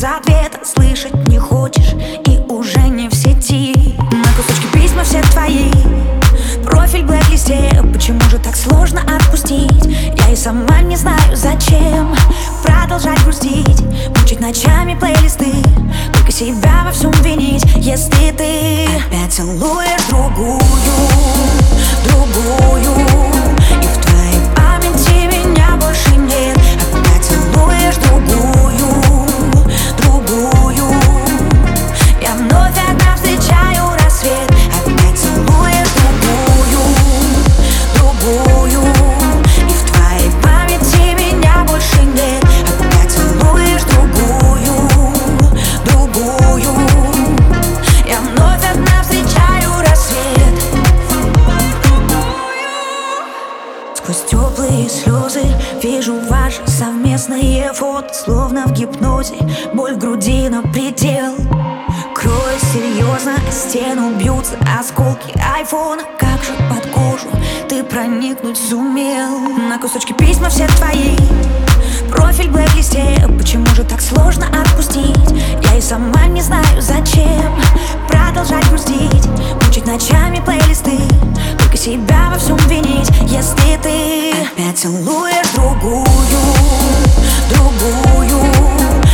без ответа, слышать не хочешь и уже не в сети. На кусочки письма все твои, профиль в блэк-листе. Почему же так сложно отпустить? Я и сама не знаю зачем продолжать грустить, мучить ночами плейлисты, только себя во всем винить. Если ты опять целуешь другую, и в твоей памяти меня больше нет. Опять целуешь другую, я вновь одна встречаю рассвет. Опять целуешь другую, и в твоей памяти меня больше нет. Опять целуешь другую, я вновь одна встречаю рассвет. Сквозь теплые слезы вижу ваши совместные фото, словно в гипнозе, боль в груди на предел. Кровь серьезно, о стену бьются осколки айфона. Как же под кожу ты проникнуть сумел? На кусочки письма все твои, профиль в блэк-листе. Почему же так сложно отпустить? Я и сама не знаю зачем продолжать грустить, мучить ночами плейлисты, только себя во всем винить. Если ты опять целуешь другую,